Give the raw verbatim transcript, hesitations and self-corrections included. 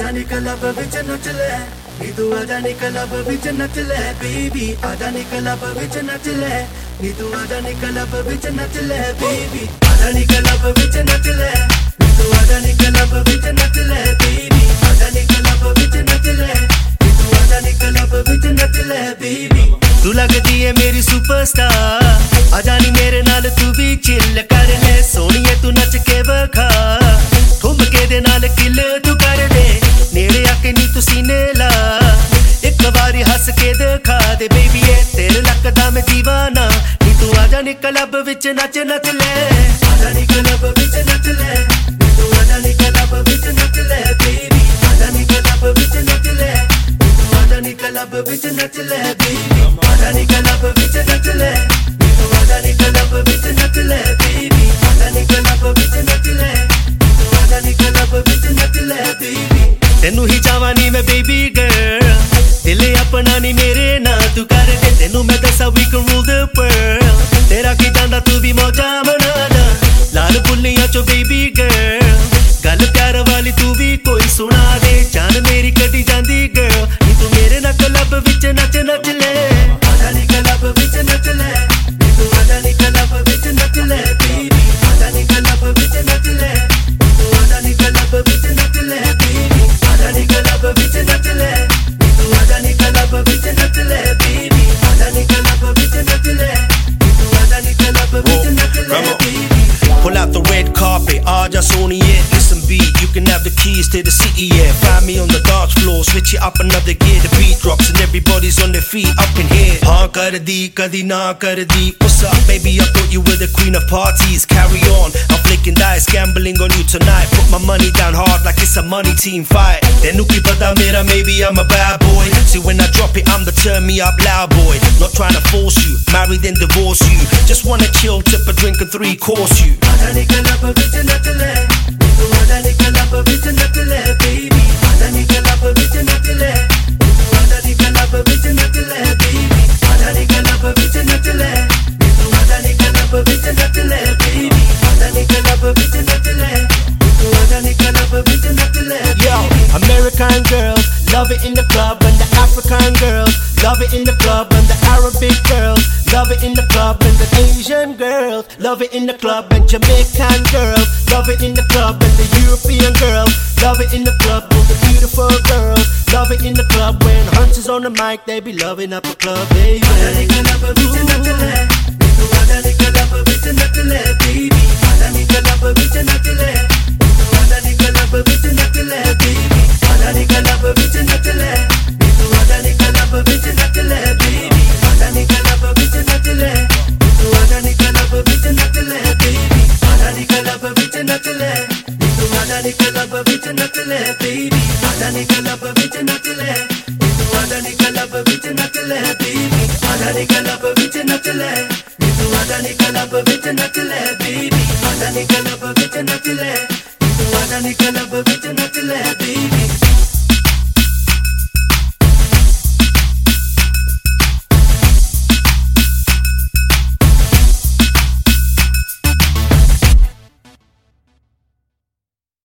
आजा नी क्लब विच नच ले नी तू आजा नी क्लब विच नच ले बेबी आजा नी क्लब विच नच ले नी तू आजा नी क्लब विच नच ले बेबी आजा नी क्लब विच नच ले नी तू आजा नी क्लब विच नच ले बेबी आजा नी क्लब विच नच ले नी तू आजा नी क्लब विच नच ले बेबी तू लगदी है मेरी सुपरस्टार आजा नी मेरे नाल तू भी चिल कर ले सोनिए तू नच के वखा ठुमके दे नाल किल तू कर दे नेड़े आके नी तू सीने ला एक बारी हंस के दिखा दे बेबी ए तेरे लगदा मैं दीवाना नी तू आजा नी क्लब विच नच नच ले आजा नी क्लब विच नच ले नी तू आजा नी क्लब विच नच ले बेबी आजा नी क्लब विच नच ले नी तू आजा नी क्लब विच नच ले बेबी आजा नी क्लब विच नच ले नी तू आजा नी क्लब विच नच ले बेबी आजा नी क्लब विच नच ले नी तू आजा नी क्लब विच नच ले बेबी तेनू ही चाहवां नी मैं बेबी गर्ल दिल अपना नी मेरे ना तू कर दे तेनू मैं दसा we can rule the world तेरा की जांदा तू भी मौजा मना दा लाल बुल्लियां चो बेबी गर्ल गल प्यार वाली तू भी कोई सुना दे जान मेरी कटी जांदी गर्ल नी तू मेरे ना क्लब विच नच नच ले आजा नी क्लब विच नच ले नी तू आजा नी क्लब विच नच ले बेबी आजा नी क्लब विच नच ले नी तू आजा नी क्लब विच नच ले बेबी आजा नी क्लब विच नच ले नी तू आजा नी क्लब विच नच ले बेबी आजा नी क्लब विच नच ले नी तू आजा नी क्लब विच नच ले baby Pull out the red carpet, Aja Soniye. Listen B, you can have the keys to the city, yeah. Find me on the dance floor, switch it up another gear. The beat drops and everybody's on their feet up in here. Haan kar di, kadi na kar di. What's up, baby? I thought you were the queen of parties. Carry on, I'm flicking dice, gambling on you tonight. Put my money down hard like it's a money team fight. Tenu ki pata mera, maybe I'm a bad boy. See when I drop it, I'm the turn me up loud boy. Not trying to force you, marry then divorce you. Just wanna chill, tip a drink and three course you. आजा नी club विच नच ले नी तू आजा नी club विच नच ले baby आजा नी क्लब विच नच ले नी तू आजा नी क्लब विच नच ले बेबी आजा नी क्लब विच नच ले नी तू आजा नी क्लब विच नच ले बेबी आजा नी क्लब विच नच ले नी तू आजा नी क्लब विच नच ले Yo, American girls love it in the club and the African girls love it in the club and the Arabic girls love it in the club and the Asian girls love it in the club and Jamaican girls love it in the club and the European girls love it in the club and the beautiful girls love it in the club when Hunts is on the mic they be loving up a club baby आजा नी club विच नच ले नी तू आजा नी club विच नच ले baby आजा नी क्लब विच नच ले नी तू आजा नी क्लब विच नच ले बेबी आजा नी क्लब विच नच ले नी तू आजा नी क्लब विच नच ले बेबी आजा नी क्लब विच नच ले नी तू आजा नी क्लब विच नच ले बेबी आजा नी क्लब विच नच ले नी तू आजा नी क्लब विच नच ले बेबी आजा नी क्लब विच नच ले नी तू आजा नी क्लब विच नच ले बेबी आजा नी क्लब विच नच ले नी तू आजा नी क्लब विच नच ले बेबी आजा नी क्लब विच नच ले नी तू आजा नी क्लब विच नच ले बेबी